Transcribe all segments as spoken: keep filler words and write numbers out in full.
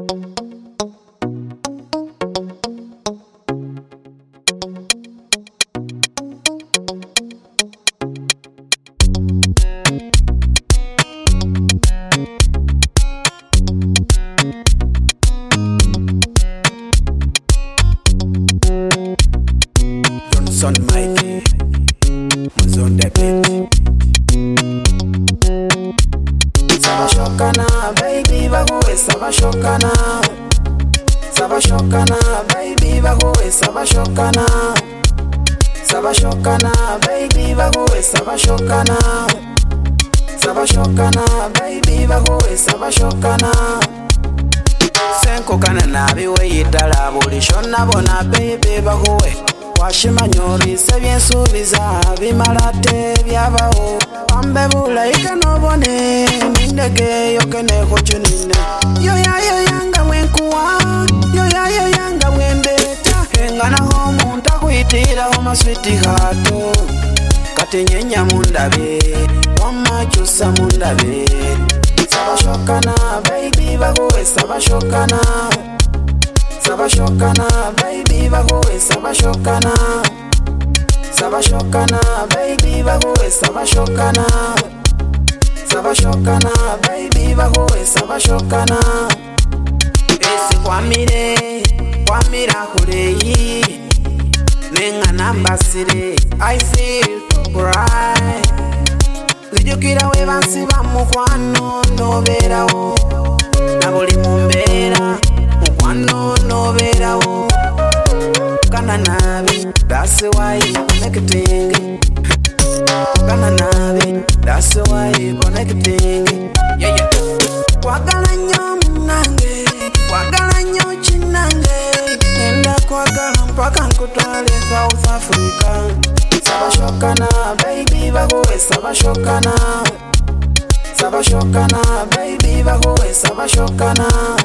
Johnson Mikey was on the beat. Sabashokana, baby, bahuwe sabashokana. Sabashokana, baby, bahuwe sabashokana. Sabashokana, baby, bahuwe sabashokana. Sabashokana, baby, bahuwe sabashokana. Senko kana nabiwe yitala buli shona bona baby bahuwe. Washimanyori sebyensubiza bimalate byabaho ambe bulaika nobone mindege yokene kochunine yo yayo yanga mwenkuwa yo yayo yanga mwendeta engana ho muntu akuitira ho maswiti hato katenyenya mundabe wamachusa mundabe sabashokana baby bahuwe sabashokana. Sabashokana, baby, bahuwe sabashokana. Sabashokana, baby, bahuwe sabashokana. Sabashokana, baby, bahuwe sabashokana. Esi kwamire, kwamira kureyi nenga nambasire, I feel bright. Lijukira we bansi bamukwano noberawo nabuli mumbera mukwano noberawo kana nabi, that's why you connecting. Kana nabi, that's why you connecting. Yeah, yeah. Kwagala nyo munange, kwagala nyo chinange, nenda kwagala mpaka nkutwale South Africa. Sabashokana, baby, bahuwe sabashokana. Sabashokana, baby, bahuwe sabashokana.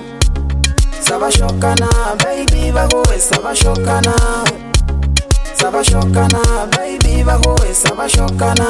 Sabashokana, baby, bahuwe sabashokana. Sabashokana, baby, bahuwe sabashokana.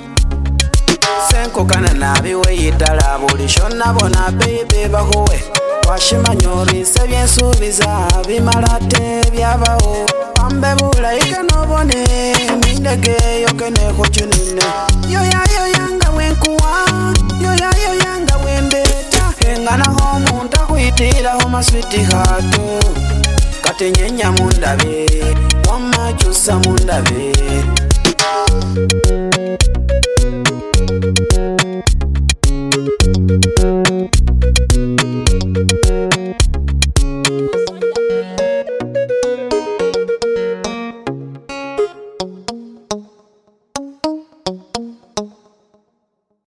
Senko kana nabiwe yitala buli shona bona baby bahuwe. Washimanyori sebyensubiza bimalate byabaho ambe bulaika nobone mindege yokene kochunine yo yayo yanga mwenkuwa yo yayo yanga mwendeta engana ho muntu akuitira ho maswiti hato katenyenya mundabe wamachusa mundabe.